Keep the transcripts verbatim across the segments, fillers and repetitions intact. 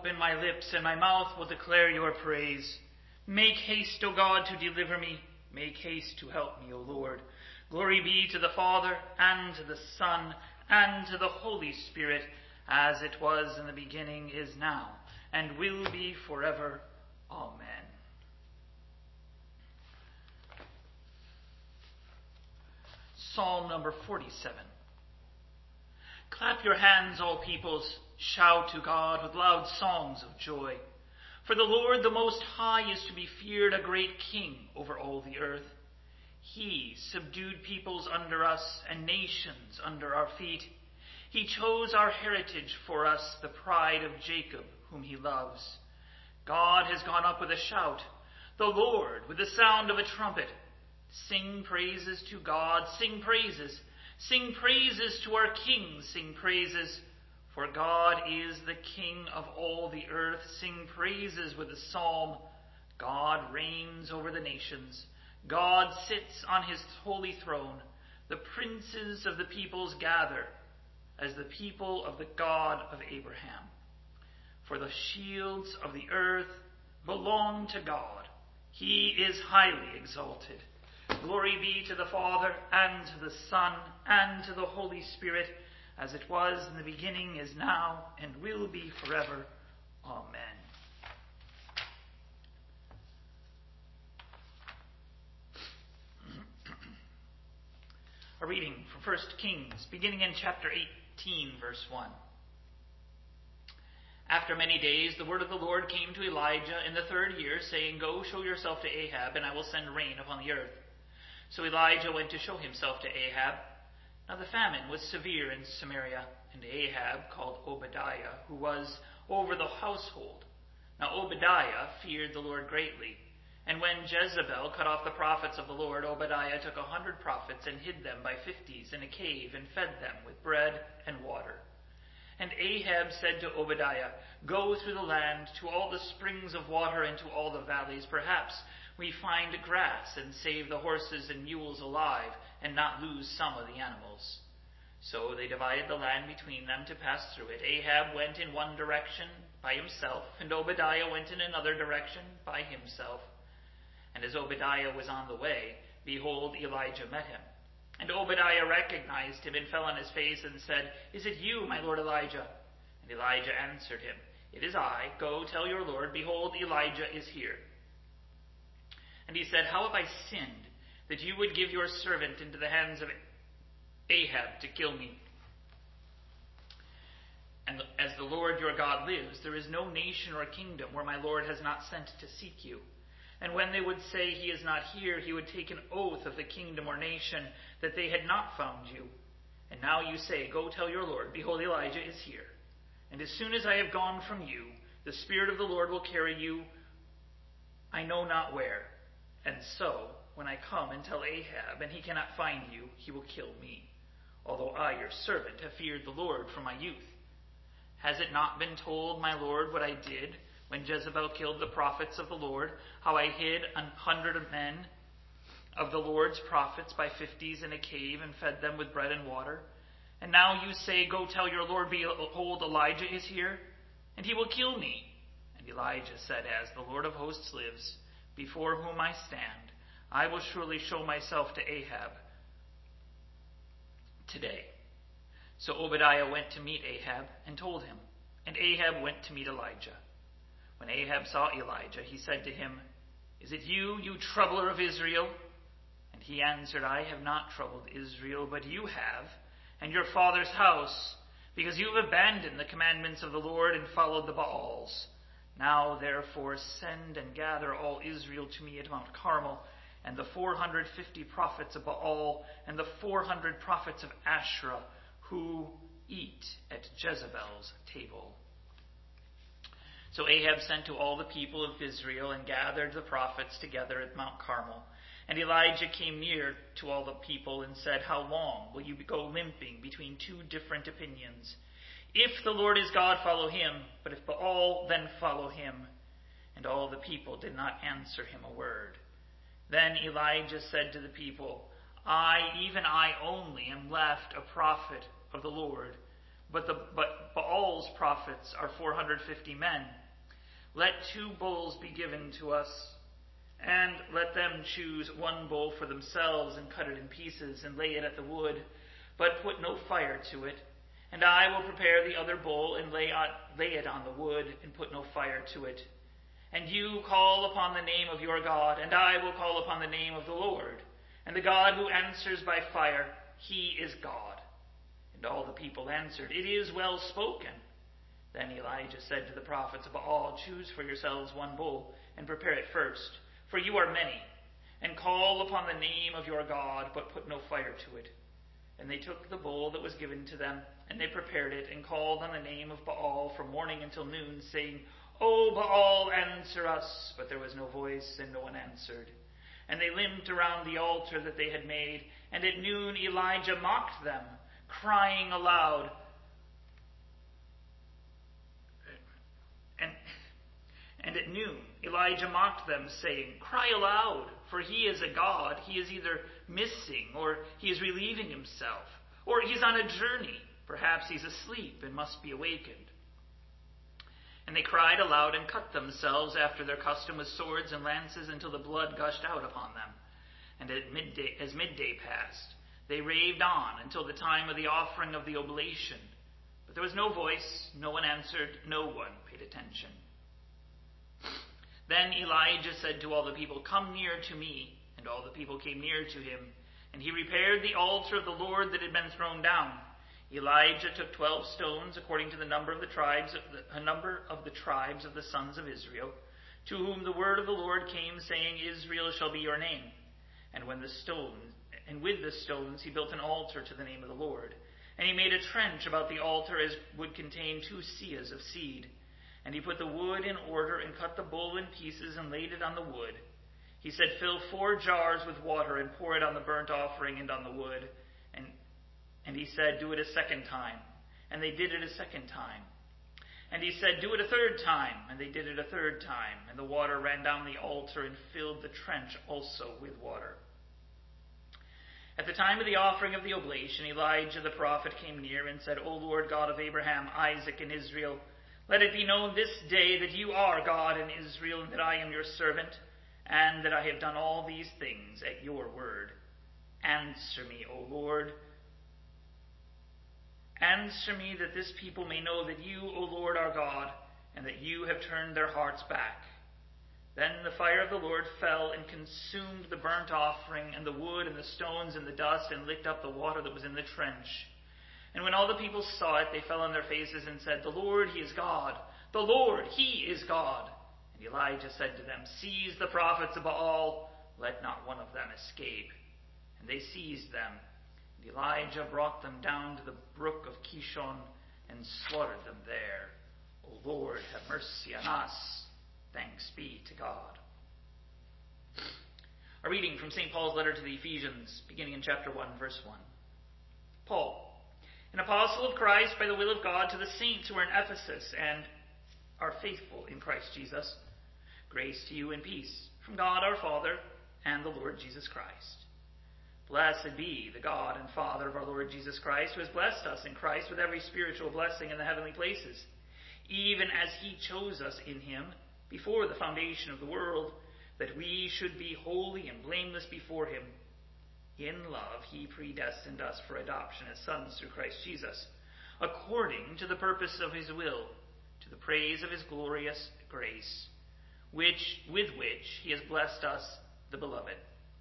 open my lips, and my mouth will declare your praise. Make haste, O God, to deliver me. Make haste to help me, O Lord. Glory be to the Father, and to the Son, and to the Holy Spirit, as it was in the beginning, is now, and will be forever. Amen. Psalm number forty-seven. Clap your hands, all peoples. Shout to God with loud songs of joy. For the Lord the Most High is to be feared, a great King over all the earth. He subdued peoples under us and nations under our feet. He chose our heritage for us, the pride of Jacob, whom he loves. God has gone up with a shout, the Lord with the sound of a trumpet. Sing praises to God, sing praises. Sing praises to our King, sing praises. For God is the King of all the earth. Sing praises with a psalm. God reigns over the nations. God sits on his holy throne. The princes of the peoples gather as the people of the God of Abraham. For the shields of the earth belong to God. He is highly exalted. Glory be to the Father, and to the Son, and to the Holy Spirit, as it was in the beginning, is now, and will be forever. Amen. A reading from First Kings, beginning in chapter eighteen, verse one. After many days, the word of the Lord came to Elijah in the third year, saying, Go, show yourself to Ahab, and I will send rain upon the earth. So Elijah went to show himself to Ahab. Now the famine was severe in Samaria, and Ahab called Obadiah, who was over the household. Now Obadiah feared the Lord greatly. And when Jezebel cut off the prophets of the Lord, Obadiah took a hundred prophets and hid them by fifties in a cave and fed them with bread and water. And Ahab said to Obadiah, Go through the land to all the springs of water and to all the valleys. Perhaps we find grass and save the horses and mules alive and not lose some of the animals. So they divided the land between them to pass through it. Ahab went in one direction by himself, and Obadiah went in another direction by himself. And as Obadiah was on the way, behold, Elijah met him. And Obadiah recognized him and fell on his face and said, Is it you, my lord Elijah? And Elijah answered him, It is I. Go, tell your lord, behold, Elijah is here. And he said, How have I sinned, that you would give your servant into the hands of Ahab to kill me? And as the Lord your God lives, there is no nation or kingdom where my Lord has not sent to seek you. And when they would say he is not here, he would take an oath of the kingdom or nation that they had not found you. And now you say, Go tell your Lord, behold, Elijah is here. And as soon as I have gone from you, the Spirit of the Lord will carry you, I know not where. And so, when I come and tell Ahab, and he cannot find you, he will kill me, although I, your servant, have feared the Lord from my youth. Has it not been told, my Lord, what I did when Jezebel killed the prophets of the Lord, how I hid a hundred men of the Lord's prophets by fifties in a cave and fed them with bread and water? And now you say, Go tell your Lord, behold, Elijah is here, and he will kill me. And Elijah said, As the Lord of hosts lives, before whom I stand, I will surely show myself to Ahab today. So Obadiah went to meet Ahab and told him, and Ahab went to meet Elijah. When Ahab saw Elijah, he said to him, Is it you, you troubler of Israel? And he answered, I have not troubled Israel, but you have, and your father's house, because you have abandoned the commandments of the Lord and followed the Baals. Now therefore send and gather all Israel to me at Mount Carmel, and the four hundred fifty prophets of Baal, and the four hundred prophets of Asherah, who eat at Jezebel's table. So Ahab sent to all the people of Israel and gathered the prophets together at Mount Carmel. And Elijah came near to all the people and said, How long will you go limping between two different opinions? If the Lord is God, follow him, but if Baal, then follow him. And all the people did not answer him a word. Then Elijah said to the people, I, even I only, am left a prophet of the Lord, but, the, but Baal's prophets are four hundred fifty men. Let two bulls be given to us, and let them choose one bull for themselves, and cut it in pieces, and lay it at the wood, but put no fire to it. And I will prepare the other bull, and lay, on, lay it on the wood, and put no fire to it. And you call upon the name of your God, and I will call upon the name of the Lord. And the God who answers by fire, he is God. And all the people answered, It is well spoken. Then Elijah said to the prophets of Baal, Choose for yourselves one bull, and prepare it first, for you are many, and call upon the name of your God, but put no fire to it. And they took the bull that was given to them, and they prepared it, and called on the name of Baal from morning until noon, saying, O Baal, answer us. But there was no voice, and no one answered. And they limped around the altar that they had made, and at noon Elijah mocked them, crying aloud. And, and at noon Elijah mocked them, saying, Cry aloud, for he is a god. He is either missing, or he is relieving himself, or he's on a journey. Perhaps he's asleep and must be awakened. And they cried aloud and cut themselves after their custom with swords and lances until the blood gushed out upon them. And at midday, as midday passed, they raved on until the time of the offering of the oblation. But there was no voice, no one answered, no one paid attention. Then Elijah said to all the people, Come near to me. And all the people came near to him. And he repaired the altar of the Lord that had been thrown down. Elijah took twelve stones, according to the number of the tribes, of the, a number of the tribes of the sons of Israel, to whom the word of the Lord came, saying, Israel shall be your name. And when the stone, and with the stones he built an altar to the name of the Lord. And he made a trench about the altar as would contain two seahs of seed. And he put the wood in order, and cut the bull in pieces, and laid it on the wood. He said, Fill four jars with water, and pour it on the burnt offering and on the wood. And And he said, Do it a second time. And they did it a second time. And he said, Do it a third time. And they did it a third time. And the water ran down the altar and filled the trench also with water. At the time of the offering of the oblation, Elijah the prophet came near and said, O Lord God of Abraham, Isaac, and Israel, let it be known this day that you are God in Israel, and that I am your servant, and that I have done all these things at your word. Answer me, O Lord. Answer me, that this people may know that you, O Lord, are God, and that you have turned their hearts back. Then the fire of the Lord fell and consumed the burnt offering, and the wood, and the stones, and the dust, and licked up the water that was in the trench. And when all the people saw it, they fell on their faces and said, The Lord, he is God. The Lord, he is God. And Elijah said to them, Seize the prophets of Baal, let not one of them escape. And they seized them. And Elijah brought them down to the brook of Kishon and slaughtered them there. O Lord, have mercy on us. Thanks be to God. A reading from Saint Paul's letter to the Ephesians, beginning in chapter one, verse one. Paul, an apostle of Christ by the will of God, to the saints who are in Ephesus and are faithful in Christ Jesus, grace to you and peace from God our Father and the Lord Jesus Christ. Blessed be the God and Father of our Lord Jesus Christ, who has blessed us in Christ with every spiritual blessing in the heavenly places, even as he chose us in him before the foundation of the world, that we should be holy and blameless before him. In love he predestined us for adoption as sons through Christ Jesus, according to the purpose of his will, to the praise of his glorious grace, which with which he has blessed us, the beloved.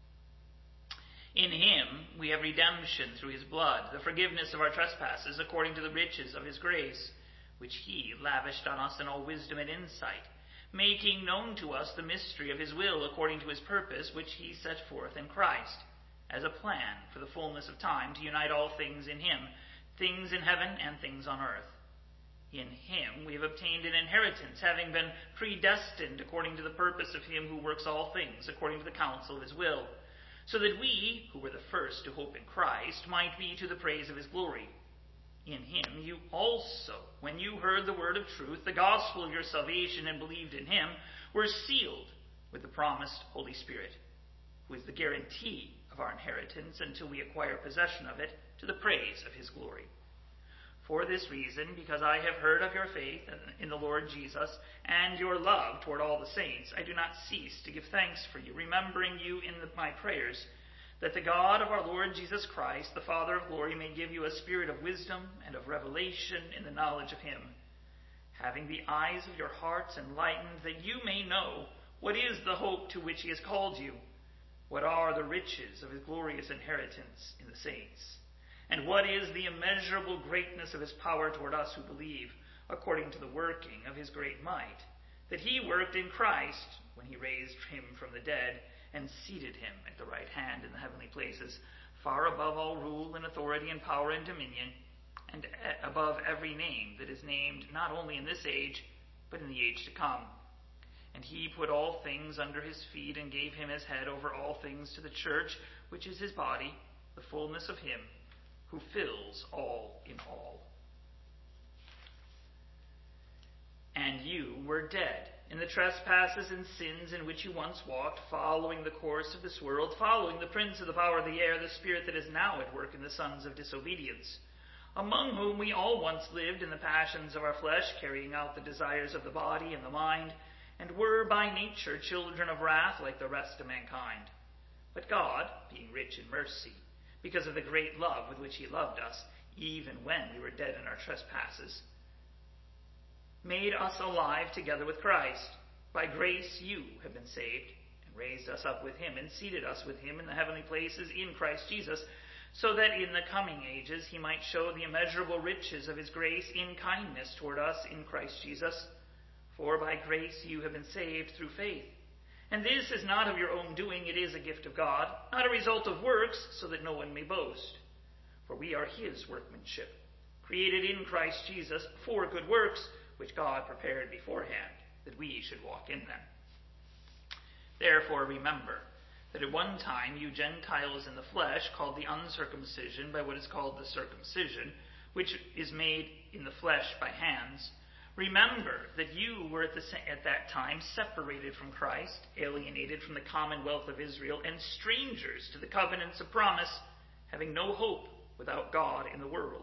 In him we have redemption through his blood, the forgiveness of our trespasses, according to the riches of his grace, which he lavished on us in all wisdom and insight, making known to us the mystery of his will, according to his purpose, which he set forth in Christ, as a plan for the fullness of time, to unite all things in him, things in heaven and things on earth. In him we have obtained an inheritance, having been predestined according to the purpose of him who works all things, according to the counsel of his will, so that we, who were the first to hope in Christ, might be to the praise of his glory. In him you also, when you heard the word of truth, the gospel of your salvation, and believed in him, were sealed with the promised Holy Spirit, who is the guarantee of our inheritance until we acquire possession of it, to the praise of his glory. For this reason, because I have heard of your faith in the Lord Jesus and your love toward all the saints, I do not cease to give thanks for you, remembering you in the, my prayers, that the God of our Lord Jesus Christ, the Father of glory, may give you a spirit of wisdom and of revelation in the knowledge of him, having the eyes of your hearts enlightened, that you may know what is the hope to which he has called you, what are the riches of his glorious inheritance in the saints, and what is the immeasurable greatness of his power toward us who believe, according to the working of his great might, that he worked in Christ when he raised him from the dead and seated him at the right hand in the heavenly places, far above all rule and authority and power and dominion, and above every name that is named, not only in this age, but in the age to come. And he put all things under his feet and gave him as head over all things to the church, which is his body, the fullness of him who fills all in all. And you were dead in the trespasses and sins in which you once walked, following the course of this world, following the prince of the power of the air, the spirit that is now at work in the sons of disobedience, among whom we all once lived in the passions of our flesh, carrying out the desires of the body and the mind, and were by nature children of wrath like the rest of mankind. But God, being rich in mercy, because of the great love with which he loved us, even when we were dead in our trespasses, made us alive together with Christ. By grace you have been saved, and raised us up with him, and seated us with him in the heavenly places in Christ Jesus, so that in the coming ages he might show the immeasurable riches of his grace in kindness toward us in Christ Jesus. For by grace you have been saved through faith. And this is not of your own doing, it is a gift of God, not a result of works, so that no one may boast. For we are his workmanship, created in Christ Jesus for good works, which God prepared beforehand, that we should walk in them. Therefore remember that at one time you Gentiles in the flesh, called the uncircumcision by what is called the circumcision, which is made in the flesh by hands, remember that you were at, the, at that time separated from Christ, alienated from the commonwealth of Israel, and strangers to the covenants of promise, having no hope without God in the world.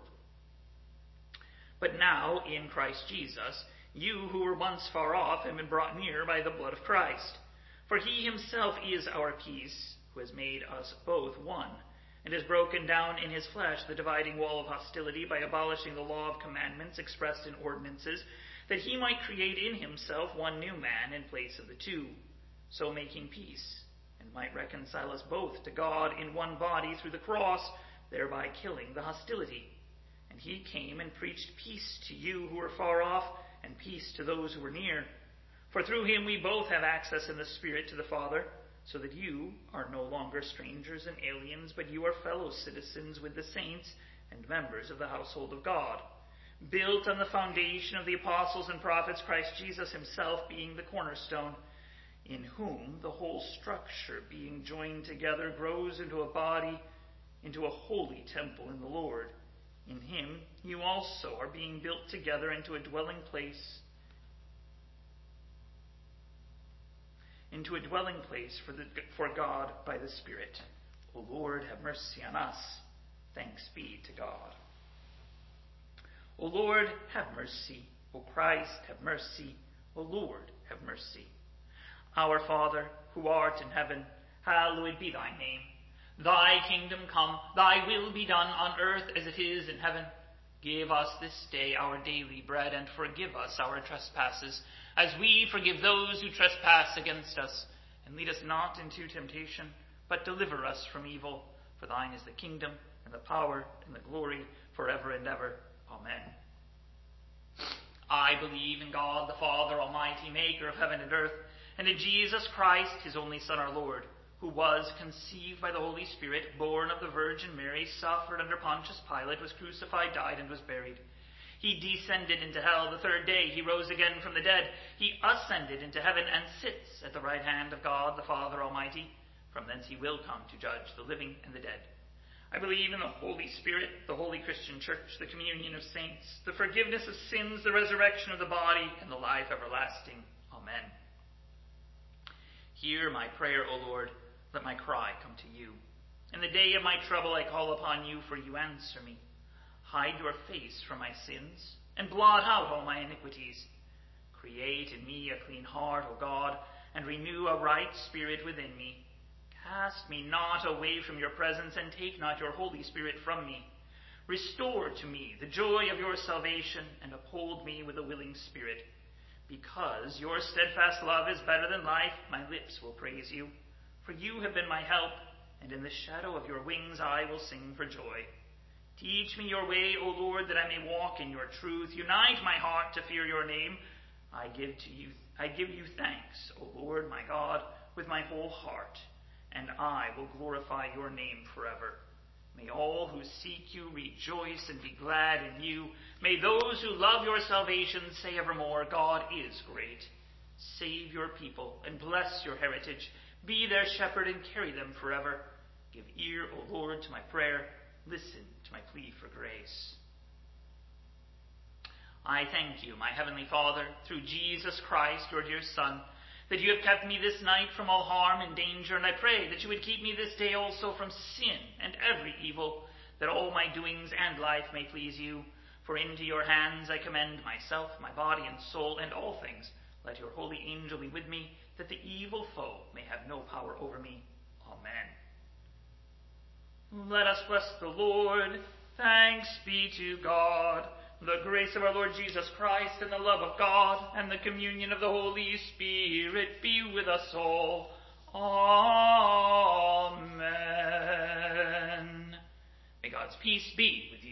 But now, in Christ Jesus, you who were once far off have been brought near by the blood of Christ. For he himself is our peace, who has made us both one, and has broken down in his flesh the dividing wall of hostility by abolishing the law of commandments expressed in ordinances, that he might create in himself one new man in place of the two, so making peace, and might reconcile us both to God in one body through the cross, thereby killing the hostility. And he came and preached peace to you who were far off, and peace to those who were near. For through him we both have access in the Spirit to the Father, so that you are no longer strangers and aliens, but you are fellow citizens with the saints and members of the household of God, built on the foundation of the apostles and prophets, Christ Jesus himself being the cornerstone, in whom the whole structure, being joined together, grows into a body, into a holy temple in the Lord. In him you also are being built together into a dwelling place, into a dwelling place for, the, for God by the Spirit. O Lord, have mercy on us. Thanks be to God. O Lord, have mercy. O Christ, have mercy. O Lord, have mercy. Our Father, who art in heaven, hallowed be thy name. Thy kingdom come, thy will be done on earth as it is in heaven. Give us this day our daily bread, and forgive us our trespasses, as we forgive those who trespass against us. And lead us not into temptation, but deliver us from evil. For thine is the kingdom, and the power, and the glory, forever and ever. Amen. I believe in God, the Father Almighty, maker of heaven and earth, and in Jesus Christ, his only Son, our Lord, who was conceived by the Holy Spirit, born of the Virgin Mary, suffered under Pontius Pilate, was crucified, died, and was buried. He descended into hell. The third day he rose again from the dead. He ascended into heaven and sits at the right hand of God, the Father Almighty. From thence he will come to judge the living and the dead. I believe in the Holy Spirit, the holy Christian church, the communion of saints, the forgiveness of sins, the resurrection of the body, and the life everlasting. Amen. Hear my prayer, O Lord. Let my cry come to you. In the day of my trouble I call upon you, for you answer me. Hide your face from my sins, and blot out all my iniquities. Create in me a clean heart, O God, and renew a right spirit within me. Cast me not away from your presence, and take not your Holy Spirit from me. Restore to me the joy of your salvation, and uphold me with a willing spirit. Because your steadfast love is better than life, my lips will praise you. For you have been my help, and in the shadow of your wings I will sing for joy. Teach me your way, O Lord, that I may walk in your truth. Unite my heart to fear your name. I give to you, I give you thanks, O Lord, my God, with my whole heart, and I will glorify your name forever. May all who seek you rejoice and be glad in you. May those who love your salvation say evermore, God is great. Save your people and bless your heritage. Be their shepherd and carry them forever. Give ear, O Lord, to my prayer. Listen to my plea for grace. I thank you, my heavenly Father, through Jesus Christ, your dear Son, that you have kept me this night from all harm and danger, and I pray that you would keep me this day also from sin and every evil, that all my doings and life may please you. For into your hands I commend myself, my body and soul, and all things. Let your holy angel be with me, that the evil foe may have no power over me. Amen. Let us bless the Lord. Thanks be to God. The grace of our Lord Jesus Christ, and the love of God, and the communion of the Holy Spirit be with us all. Amen. May God's peace be with you.